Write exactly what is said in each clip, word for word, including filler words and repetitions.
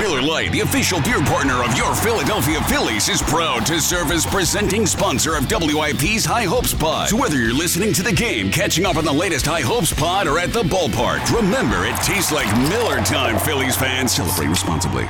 Miller Lite, the official beer partner of your Philadelphia Phillies, is proud to serve as presenting sponsor of W I P's High Hopes Pod. So whether you're listening to the game, catching up on the latest High Hopes Pod, or at the ballpark, remember it tastes like Miller time, Phillies fans. Celebrate responsibly.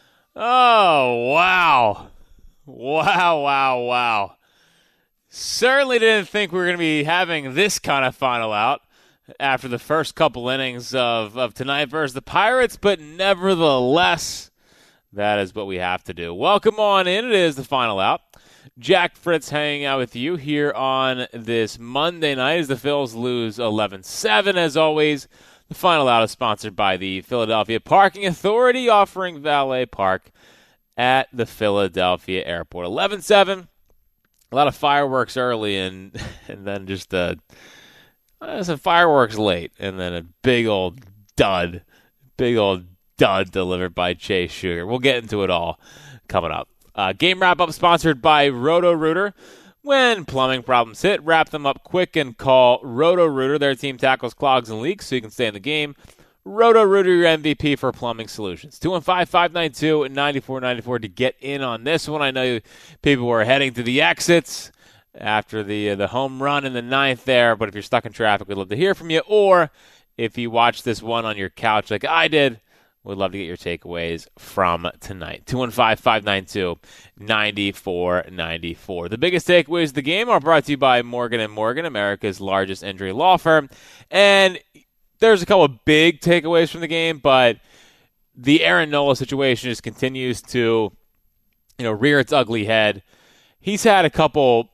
Oh, wow. Wow, wow, wow. Certainly didn't think we were going to be having this kind of final out after the first couple innings of, of tonight versus the Pirates, but nevertheless, that is what we have to do. Welcome on in. It is the final out. Jack Fritz hanging out with you here on this Monday night as the Phils lose eleven seven. As always, the final out is sponsored by the Philadelphia Parking Authority, offering valet park at the Philadelphia Airport. eleven seven, a lot of fireworks early, and, and then just a... Uh, some fireworks late, and then a big old dud, big old dud delivered by Chase Sugar. We'll get into it all coming up. Uh, game wrap-up sponsored by Roto-Rooter. When plumbing problems hit, wrap them up quick and call Roto-Rooter. Their team tackles clogs and leaks so you can stay in the game. Roto-Rooter, your M V P for plumbing solutions. two one five, five nine two, nine four nine four to get in on this one. I know people were heading to the exits after the uh, the home run in the ninth there. But if you're stuck in traffic, we'd love to hear from you. Or if you watch this one on your couch like I did, we'd love to get your takeaways from tonight. two one five, five nine two, nine four nine four. The biggest takeaways of the game are brought to you by Morgan and Morgan, America's largest injury law firm. And there's a couple of big takeaways from the game, but the Aaron Nola situation just continues to, you know, rear its ugly head. He's had a couple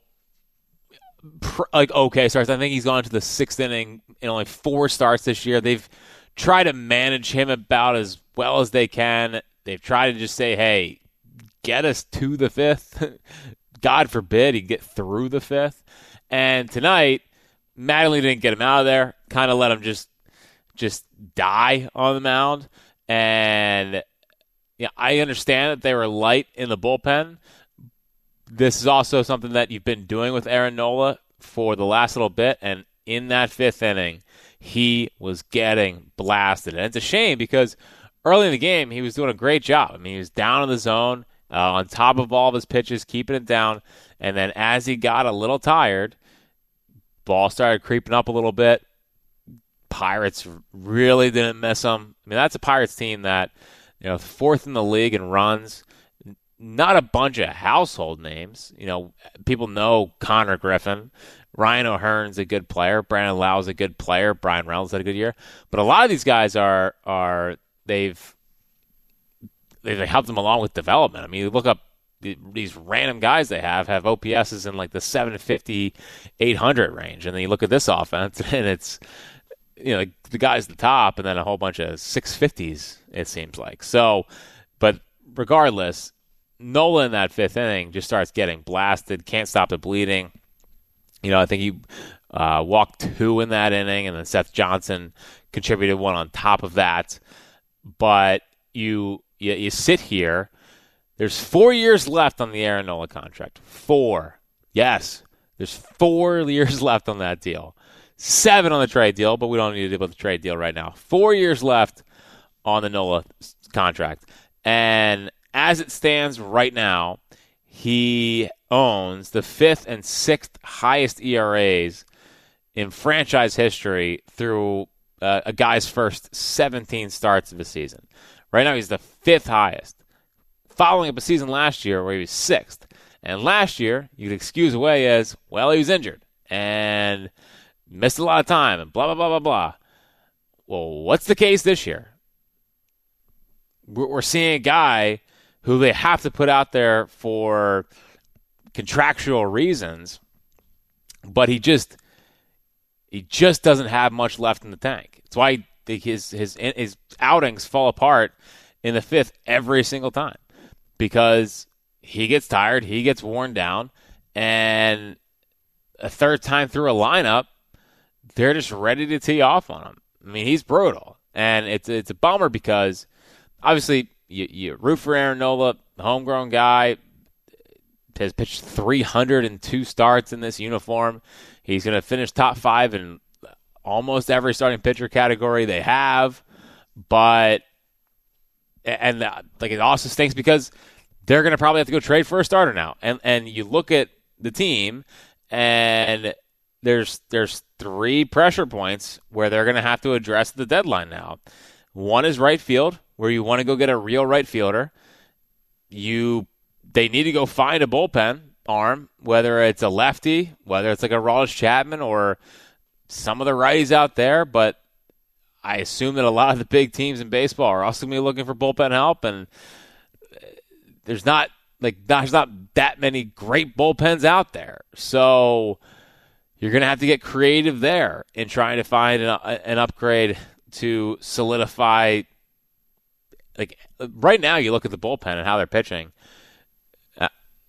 like okay starts. I think he's gone to the sixth inning in only four starts this year. They've tried to manage him about as well as they can. They've tried to just say, hey, get us to the fifth. God forbid he get through the fifth. And tonight, Mattingly didn't get him out of there. Kind of let him just just die on the mound. And yeah, I understand that they were light in the bullpen. This is also something that you've been doing with Aaron Nola for the last little bit, and in that fifth inning, he was getting blasted. And it's a shame because early in the game, he was doing a great job. I mean, he was down in the zone, uh, on top of all of his pitches, keeping it down, and then as he got a little tired, ball started creeping up a little bit. Pirates really didn't miss him. I mean, that's a Pirates team that, you know, fourth in the league in runs. Not a bunch of household names. You know, people know Connor Griffin. Ryan O'Hearn's a good player. Brandon Lau's a good player. Brian Reynolds had a good year. But a lot of these guys are are they've they've helped them along with development. I mean, you look up these random guys they have have O P S's in like the seven fifty, eight hundred range, and then you look at this offense and it's, you know, the guys at the top, and then a whole bunch of six fifties. It seems like so. But regardless, Nola in that fifth inning just starts getting blasted, can't stop the bleeding. You know, I think he uh, walked two in that inning, and then Seth Johnson contributed one on top of that. But you you, you sit here. There's four years left on the Aaron Nola contract. Four. Yes, there's four years left on that deal. Seven on the trade deal, but we don't need to deal with the trade deal right now. Four years left on the Nola contract. And as it stands right now, he owns the fifth and sixth highest E R As in franchise history through uh, a guy's first seventeen starts of the season. Right now, he's the fifth highest, following up a season last year where he was sixth. And last year, you could excuse away as, well, he was injured and missed a lot of time and blah, blah, blah, blah, blah. Well, what's the case this year? We're seeing a guy who they have to put out there for contractual reasons, but he just he just doesn't have much left in the tank. That's why his his his outings fall apart in the fifth every single time, because he gets tired, he gets worn down, and a third time through a lineup, they're just ready to tee off on him. I mean, he's brutal, and it's it's a bummer because obviously you, you root for Aaron Nola, homegrown guy, has pitched three hundred two starts in this uniform. He's going to finish top five in almost every starting pitcher category they have, but and uh, like it also stinks because they're going to probably have to go trade for a starter now. And and you look at the team, and there's there's three pressure points where they're going to have to address the deadline now. One is right field, where you want to go get a real right fielder. You they need to go find a bullpen arm, whether it's a lefty, whether it's like a Aroldis Chapman or some of the righties out there. But I assume that a lot of the big teams in baseball are also going to be looking for bullpen help, and there's not like there's not that many great bullpens out there. So you're going to have to get creative there in trying to find an, an upgrade to solidify. Like right now, you look at the bullpen and how they're pitching. Uh,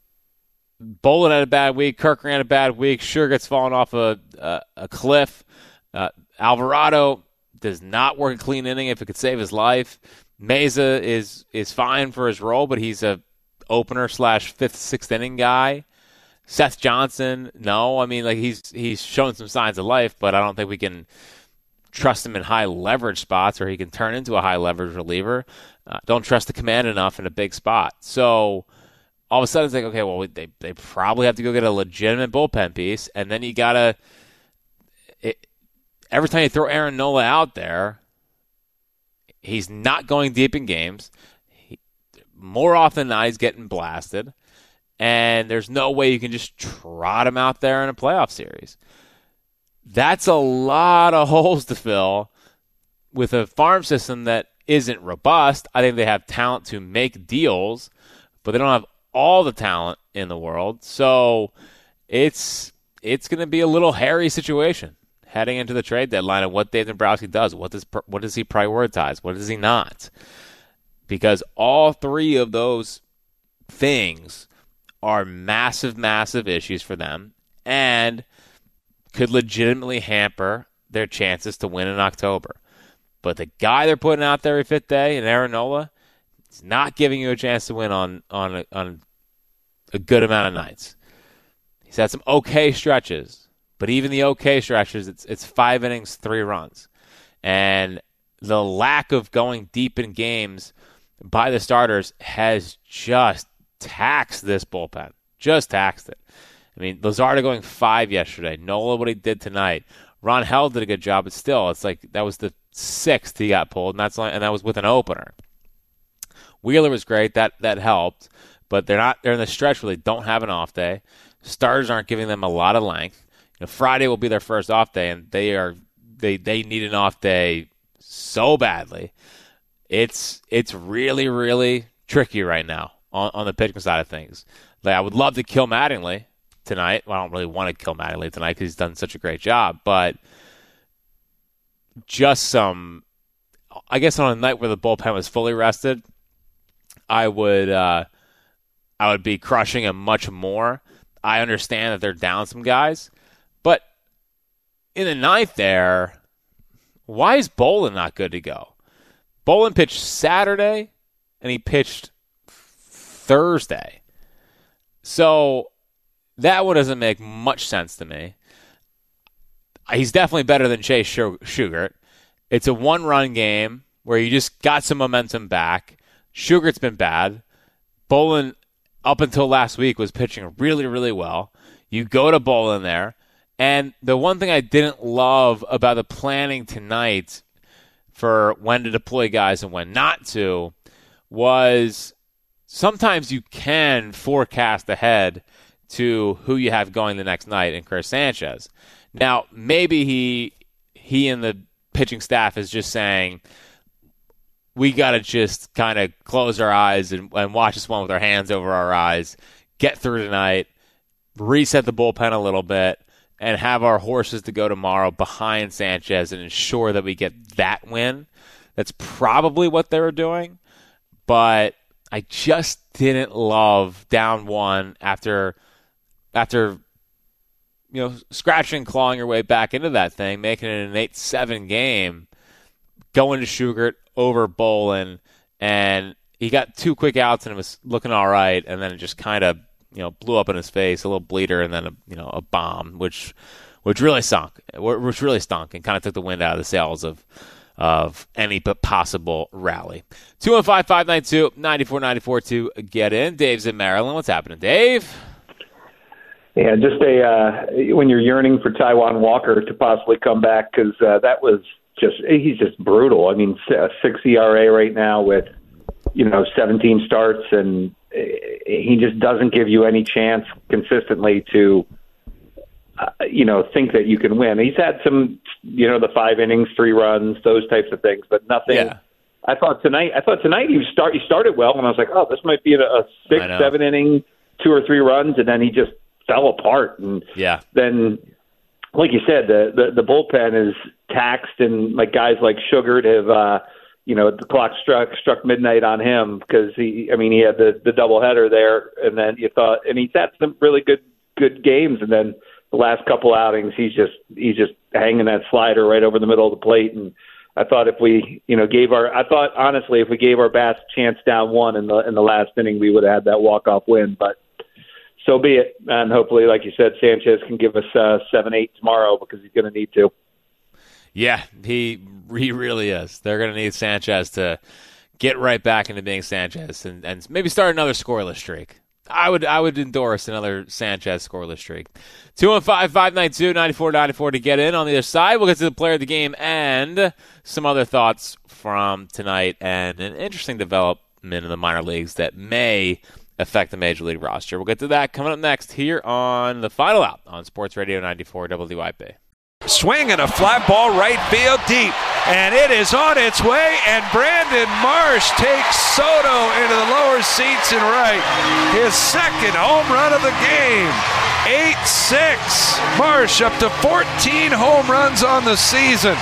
Bolin had a bad week. Kirk had a bad week. Sugar's fallen off a a, a cliff. Uh, Alvarado does not work a clean inning if it could save his life. Meza is is fine for his role, but he's a opener slash fifth, sixth inning guy. Seth Johnson, no. I mean, like he's he's shown some signs of life, but I don't think we can trust him in high leverage spots, or he can turn into a high leverage reliever. Uh, don't trust the command enough in a big spot. So all of a sudden it's like, okay, well, they they probably have to go get a legitimate bullpen piece, and then you gotta. It, every time you throw Aaron Nola out there, he's not going deep in games. He, more often than not, he's getting blasted, and there's no way you can just trot him out there in a playoff series. That's a lot of holes to fill with a farm system that isn't robust. I think they have talent to make deals, but they don't have all the talent in the world. So it's it's going to be a little hairy situation heading into the trade deadline and what Dave Dombrowski does. What does what does he prioritize? What does he not? Because all three of those things are massive, massive issues for them and could legitimately hamper their chances to win in October. But the guy they're putting out there every fifth day, in Aaron Nola, is not giving you a chance to win on on a, on a good amount of nights. He's had some okay stretches, but even the okay stretches, it's it's five innings, three runs. And the lack of going deep in games by the starters has just taxed this bullpen. Just taxed it. I mean, Luzardo going five yesterday. Nola, what he did tonight. Ron Held did a good job, but still, it's like that was the sixth he got pulled, and that's like, and that was with an opener. Wheeler was great. That that helped, but they're not. They're in the stretch where they don't have an off day. Starters aren't giving them a lot of length. You know, Friday will be their first off day, and they are they they need an off day so badly. It's it's really really tricky right now on, on the pitching side of things. Like I would love to kill Mattingly tonight. Well, I don't really want to kill Mattingly tonight because he's done such a great job, but just some, I guess on a night where the bullpen was fully rested, I would uh, I would be crushing him much more. I understand that they're down some guys, but in the ninth there, why is Bolin not good to go? Bolin pitched Saturday, and he pitched Thursday. So that one doesn't make much sense to me. He's definitely better than Chase Shugart. It's a one-run game where you just got some momentum back. Sugart's been bad. Bolin, up until last week, was pitching really, really well. You go to Bolin there. And the one thing I didn't love about the planning tonight for when to deploy guys and when not to was sometimes you can forecast ahead to who you have going the next night in Chris Sanchez. Now, maybe he he and the pitching staff is just saying, we got to just kind of close our eyes and, and watch this one with our hands over our eyes, get through tonight, reset the bullpen a little bit, and have our horses to go tomorrow behind Sanchez and ensure that we get that win. That's probably what they were doing, but I just didn't love down one after after you know, scratching and clawing your way back into that thing, making it an eight seven game, going to Shugart over Bolin, and he got two quick outs and it was looking all right, and then it just kind of, you know, blew up in his face, a little bleeder, and then a, you know, a bomb, which which really sunk, which really stunk, and kind of took the wind out of the sails of of any but possible rally. two one five, five nine two, nine four nine four to get in. Dave's in Maryland. What's happening, Dave? Yeah, just a uh, when you're yearning for Taijuan Walker to possibly come back, because uh, that was just he's just brutal. I mean, a six E R A right now with you know seventeen starts, and he just doesn't give you any chance consistently to uh, you know think that you can win. He's had some you know the five innings, three runs, those types of things, but nothing. Yeah. I thought tonight. I thought tonight he start. He started well, and I was like, oh, this might be a, a six, seven inning, two or three runs, and then he just fell apart. And yeah. then, like you said, the, the the bullpen is taxed, and like guys like Sugar have, uh, you know, the clock struck struck midnight on him because he, I mean, he had the the doubleheader there, and then you thought, and he's had some really good good games, and then the last couple outings, he's just he's just hanging that slider right over the middle of the plate. And I thought if we, you know, gave our, I thought honestly, if we gave our best chance down one in the in the last inning, we would have had that walk off win, but. So be it, and hopefully, like you said, Sanchez can give us uh, seven eight tomorrow because he's going to need to. Yeah, he, he really is. They're going to need Sanchez to get right back into being Sanchez and, and maybe start another scoreless streak. I would I would endorse another Sanchez scoreless streak. two one five, five nine two, nine four nine four to get in on the other side. We'll get to the player of the game and some other thoughts from tonight and an interesting development in the minor leagues that may affect the Major League roster. We'll get to that coming up next here on The Final Out on Sports Radio ninety-four W I P. Swing and a fly ball right field deep, and it is on its way, and Brandon Marsh takes Soto into the lower seats and right. His second home run of the game. eight six. Marsh up to fourteen home runs on the season.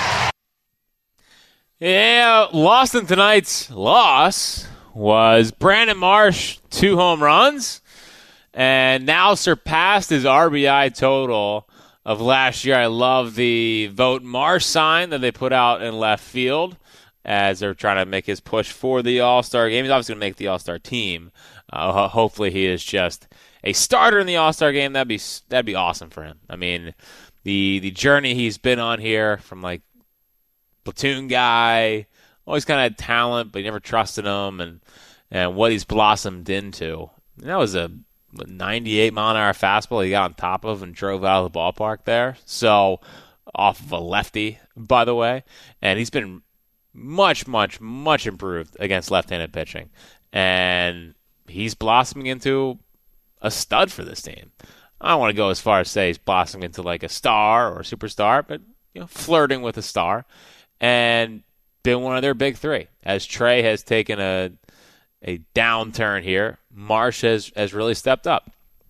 Yeah, lost in tonight's loss was Brandon Marsh, two home runs, and now surpassed his R B I total of last year. I love the Vote Marsh sign that they put out in left field as they're trying to make his push for the All-Star game. He's obviously going to make the All-Star team. Uh, hopefully he is just a starter in the All-Star game. That'd be that'd be awesome for him. I mean, the the journey he's been on here from like platoon guy, always kind of had talent, but you never trusted him, and and what he's blossomed into. And that was a ninety-eight mile an hour fastball he got on top of and drove out of the ballpark there. So off of a lefty, by the way, and he's been much, much, much improved against left-handed pitching, and he's blossoming into a stud for this team. I don't want to go as far as say he's blossoming into like a star or a superstar, but you know, flirting with a star, and been one of their big three. As Trey has taken a a downturn here, Marsh has, has really stepped up.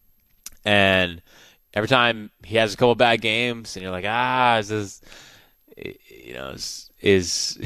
And every time he has a couple bad games, and you're like, ah, is this, you know, is is,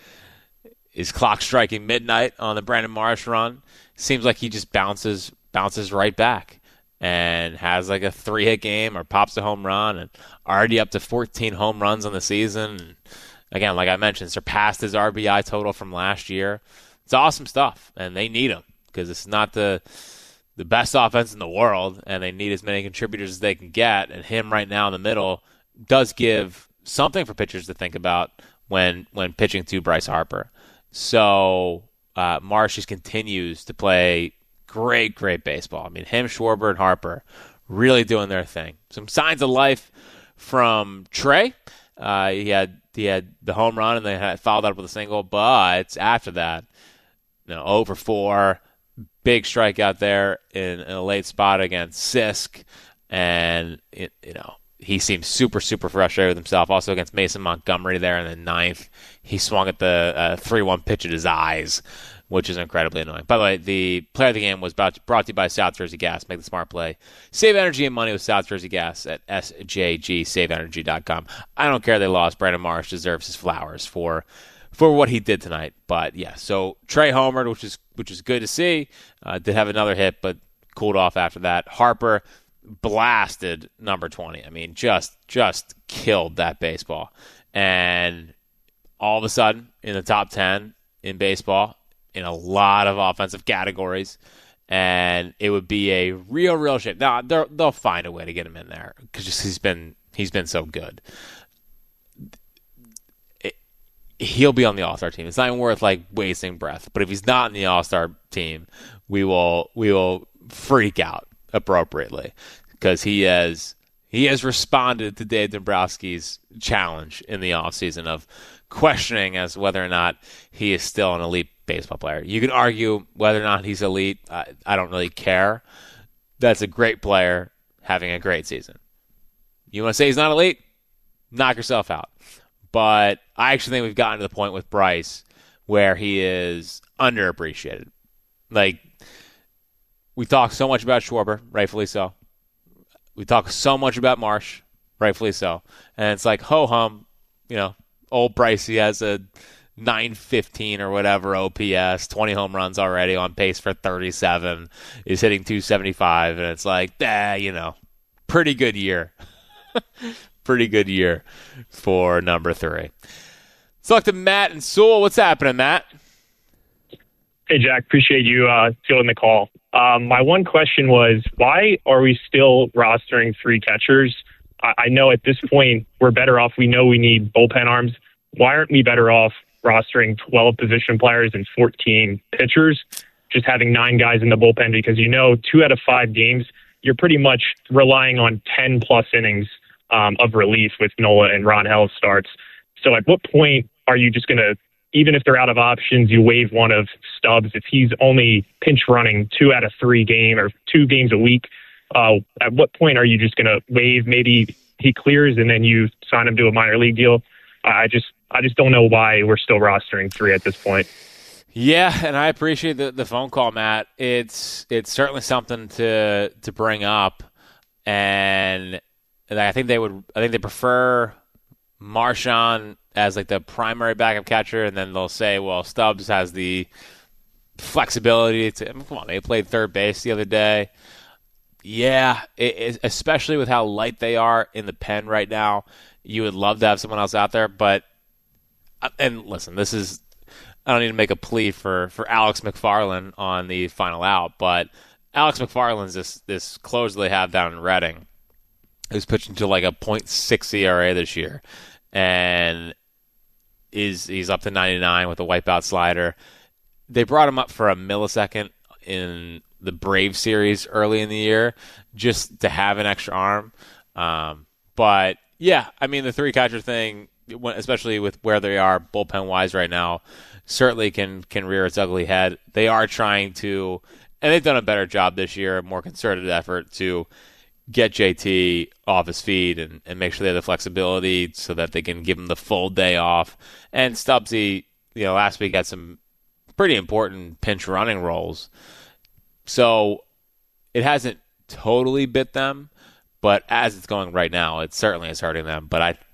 is clock striking midnight on the Brandon Marsh run? Seems like he just bounces bounces right back and has like a three hit game or pops a home run, and already up to fourteen home runs on the season. And again, like I mentioned, surpassed his R B I total from last year. It's awesome stuff, and they need him because it's not the the best offense in the world, and they need as many contributors as they can get. And him right now in the middle does give something for pitchers to think about when when pitching to Bryce Harper. So uh, Marsh just continues to play great, great baseball. I mean, him, Schwarber, and Harper really doing their thing. Some signs of life from Trey. Uh, he had he had the home run, and they had followed up with a single, but after that, you know, oh for four, big strikeout there in, in a late spot against Sisk, and it, you know he seems super super frustrated with himself. Also against Mason Montgomery there in the ninth, he swung at the uh, three one pitch at his eyes, which is incredibly annoying. By the way, the player of the game was brought to, brought to you by South Jersey Gas. Make the smart play. Save energy and money with South Jersey Gas at S J G save energy dot com. I don't care they lost. Brandon Marsh deserves his flowers for for what he did tonight. But yeah, so Trey homered, which is which is good to see. Uh, did have another hit, but cooled off after that. Harper blasted number twenty. I mean, just just killed that baseball. And all of a sudden, in the top ten in baseball, in a lot of offensive categories, and it would be a real, real shame. Now they'll find a way to get him in there because he's been he's been so good. It, he'll be on the All-Star team. It's not even worth like wasting breath. But if he's not in the All-Star team, we will we will freak out appropriately because he has he has responded to Dave Dombrowski's challenge in the offseason of questioning as to whether or not he is still an elite baseball player. You can argue whether or not he's elite. I, I don't really care. That's a great player having a great season. You want to say he's not elite? Knock yourself out. But I actually think we've gotten to the point with Bryce where he is underappreciated. Like, we talk so much about Schwarber, rightfully so. We talk so much about Marsh, rightfully so. And it's like, ho-hum, you know, old Bryce, he has a nine fifteen or whatever O P S, twenty home runs already, on pace for thirty-seven, is hitting two seventy-five, and it's like, ah, you know, pretty good year. Pretty good year for number three. Let's talk to Matt and Sewell. What's happening, Matt? Hey, Jack. Appreciate you uh, fielding the call. Um, my one question was, why are we still rostering three catchers? I, I know at this point we're better off. We know we need bullpen arms. Why aren't we better off rostering twelve position players and fourteen pitchers, just having nine guys in the bullpen? Because, you know, two out of five games, you're pretty much relying on ten-plus innings um, of relief with Nola and Ron Hell starts. So at what point are you just going to, even if they're out of options, you waive one of Stubbs if he's only pinch running two out of three game or two games a week? Uh, at what point are you just going to waive? Maybe he clears and then you sign him to a minor league deal. I just I just don't know why we're still rostering three at this point. Yeah, and I appreciate the, the phone call, Matt. It's it's certainly something to to bring up, and I think they would I think they prefer Marchand as like the primary backup catcher, and then they'll say, well, Stubbs has the flexibility to. I mean, come on, they played third base the other day. Yeah, it, it, especially with how light they are in the pen right now, you would love to have someone else out there. But and listen, this is I don't need to make a plea for, for Alex McFarland on the final out, but Alex McFarland's this this closer they have down in Reading, who's pitching to like a point six E R A this year, and is he's up to ninety-nine with a wipeout slider. They brought him up for a millisecond in the Brave series early in the year just to have an extra arm. Um, but yeah, I mean the three catcher thing, especially with where they are bullpen wise right now, certainly can can rear its ugly head. They are trying to, and they've done a better job this year, a more concerted effort to get J T off his feet and, and make sure they have the flexibility so that they can give him the full day off. And Stubbsy, you know, last week had some pretty important pinch running roles. So it hasn't totally bit them, but as it's going right now, it certainly is hurting them. But I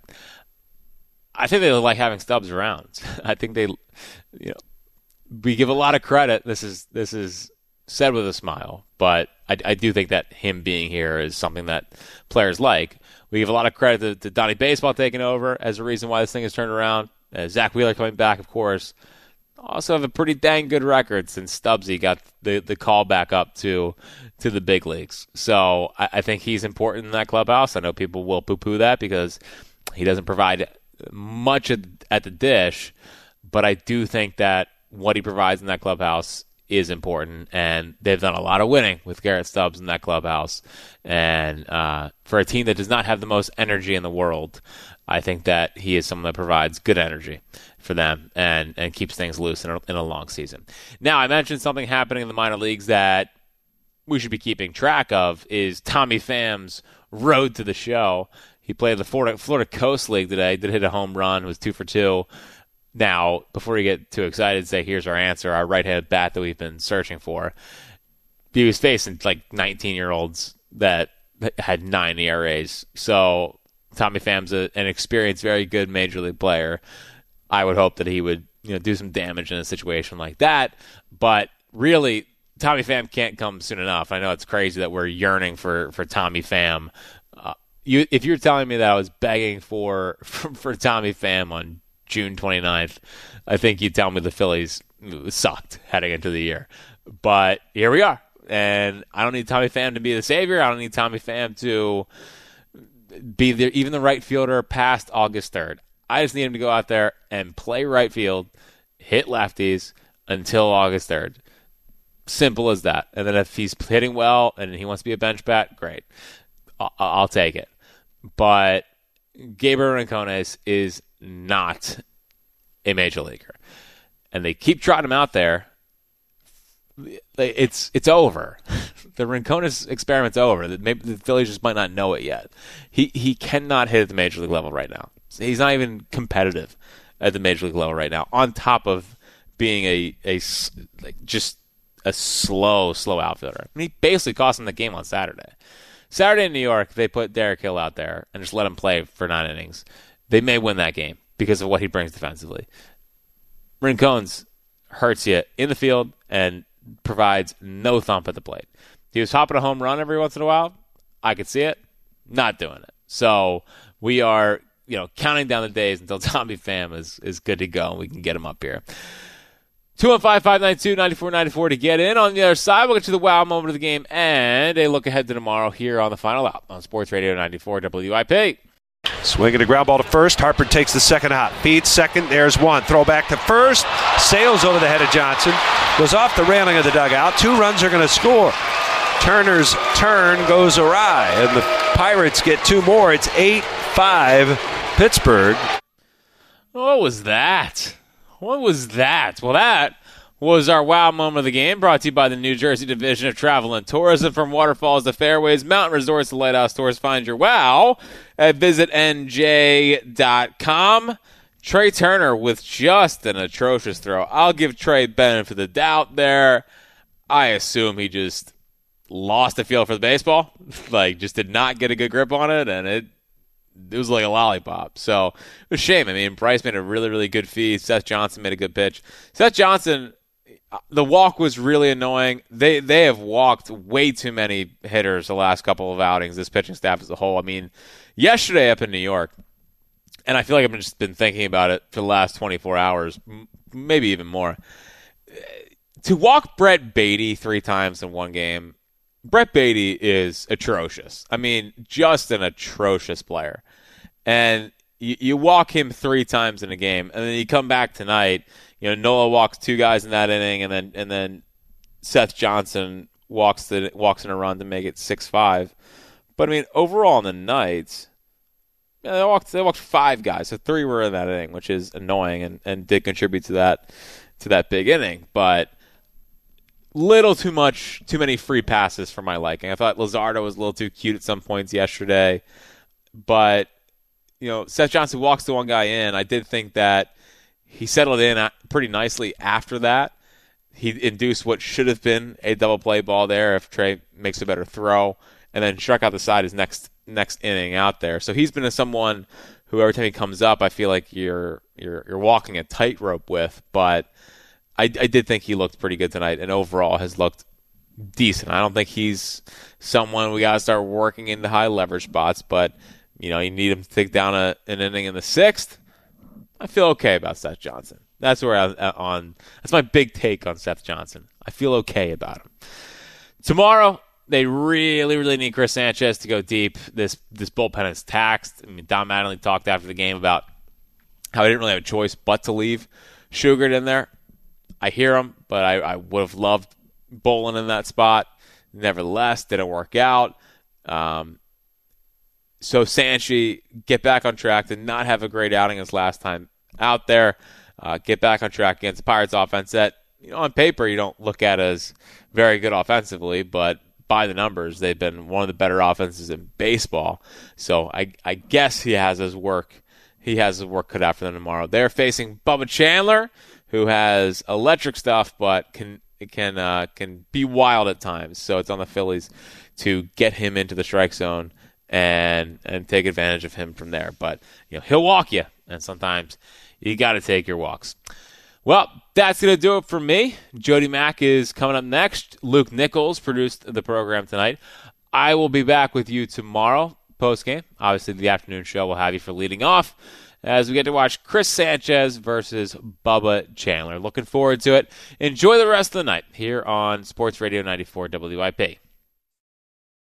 I think they like having Stubbs around. I think they, you know, we give a lot of credit. This is this is said with a smile, but I, I do think that him being here is something that players like. We give a lot of credit to, to Donnie Baseball taking over as a reason why this thing has turned around. Uh, Zach Wheeler coming back, of course. Also have a pretty dang good record since Stubbsy got the, the call back up to to the big leagues. So I, I think he's important in that clubhouse. I know people will poo-poo that because he doesn't provide much at, at the dish, but I do think that what he provides in that clubhouse is important, and they've done a lot of winning with Garrett Stubbs in that clubhouse. And uh, for a team that does not have the most energy in the world, I think that he is someone that provides good energy for them and, and keeps things loose in a, in a long season. Now, I mentioned something happening in the minor leagues that we should be keeping track of is Tommy Pham's road to the show. He played the Florida, Florida Coast League today, did hit a home run, was two for two. Now, before you get too excited, say here's our answer, our right-handed bat that we've been searching for. He was facing like nineteen-year-olds that had nine E R As. So Tommy Pham's a, an experienced, very good major league player. I would hope that he would, you know, do some damage in a situation like that. But really, Tommy Pham can't come soon enough. I know it's crazy that we're yearning for, for Tommy Pham. Uh, you, if you're telling me that I was begging for for, for Tommy Pham on June twenty-ninth, I think you'd tell me the Phillies sucked heading into the year. But here we are. And I don't need Tommy Pham to be the savior. I don't need Tommy Pham to be the, even the right fielder past August third. I just need him to go out there and play right field, hit lefties until August third. Simple as that. And then if he's hitting well and he wants to be a bench bat, great. I'll, I'll take it. But Gabriel Rincones is not a major leaguer. And they keep trotting him out there. It's it's over. The Rincones experiment's over. Maybe the Phillies just might not know it yet. He he cannot hit at the major league level right now. He's not even competitive at the major league level right now. On top of being a a like just a slow slow outfielder. I mean, he basically cost him the game on Saturday. Saturday in New York, they put Derek Hill out there and just let him play for nine innings. They may win that game because of what he brings defensively. Rincones hurts you in the field and provides no thump at the plate. He was hopping a home run every once in a while. I could see it. Not doing it. So we are, you know, counting down the days until Tommy Pham is, is good to go and we can get him up here. two one five, five nine two, nine four nine four to get in. On the other side, we'll get to the wow moment of the game and a look ahead to tomorrow here on the Final Out on Sports Radio ninety-four W I P. Swinging a ground ball to first. Harper takes the second hop. Feeds second. There's one. Throw back to first. Sails over the head of Johnson. Goes off the railing of the dugout. Two runs are going to score. Turner's turn goes awry, and the Pirates get two more. It's eight five Pittsburgh. What was that? What was that? Well, that was our wow moment of the game, brought to you by the New Jersey Division of Travel and Tourism. From waterfalls to fairways, mountain resorts to lighthouse tours, find your wow at visit N J dot com. Trey Turner with just an atrocious throw. I'll give Trey benefit of the doubt there. I assume he just lost the feel for the baseball, like just did not get a good grip on it, and it it was like a lollipop. So it was a shame. I mean, Bryce made a really, really good feed. Seth Johnson made a good pitch. Seth Johnson, the walk was really annoying. They they have walked way too many hitters the last couple of outings, this pitching staff as a whole. I mean, yesterday up in New York, and I feel like I've just been thinking about it for the last twenty-four hours, maybe even more. To walk Brett Baty three times in one game, Brett Baty is atrocious. I mean, just an atrocious player. And you, you walk him three times in a game, and then you come back tonight. You know, Nola walks two guys in that inning, and then and then Seth Johnson walks the walks in a run to make it six five. But I mean, overall in the night, yeah, they walked they walked five guys, so three were in that inning, which is annoying and, and did contribute to that to that big inning. But little too much, too many free passes for my liking. I thought Luzardo was a little too cute at some points yesterday, but you know, Seth Johnson walks the one guy in. I did think that he settled in pretty nicely after that. He induced what should have been a double play ball there if Trey makes a better throw, and then struck out the side his next next inning out there. So he's been a someone who every time he comes up, I feel like you're you're you're walking a tightrope with. But I, I did think he looked pretty good tonight, and overall has looked decent. I don't think he's someone we got to start working into high leverage spots, but you know, you need him to take down a, an inning in the sixth. I feel okay about Seth Johnson. That's where I on. That's my big take on Seth Johnson. I feel okay about him. Tomorrow, they really, really need Chris Sanchez to go deep. This this bullpen is taxed. I mean, Don Mattingly talked after the game about how he didn't really have a choice but to leave Shugart in there. I hear him, but I, I would have loved Bolin in that spot. Nevertheless, didn't work out. Um, so Sanchi, get back on track. Did not have a great outing his last time out there. Uh, get back on track against the Pirates offense that, you know, on paper you don't look at as very good offensively, but by the numbers, they've been one of the better offenses in baseball. So I, I guess he has his work. He has his work cut out for them tomorrow. They're facing Bubba Chandler, who has electric stuff, but can can uh, can be wild at times. So it's on the Phillies to get him into the strike zone and and take advantage of him from there. But you know, he'll walk you, and sometimes you got to take your walks. Well, that's going to do it for me. Jody Mack is coming up next. Luke Nichols produced the program tonight. I will be back with you tomorrow post-game. Obviously, the afternoon show will have you for leading off as we get to watch Chris Sanchez versus Bubba Chandler. Looking forward to it. Enjoy the rest of the night here on Sports Radio ninety-four W I P.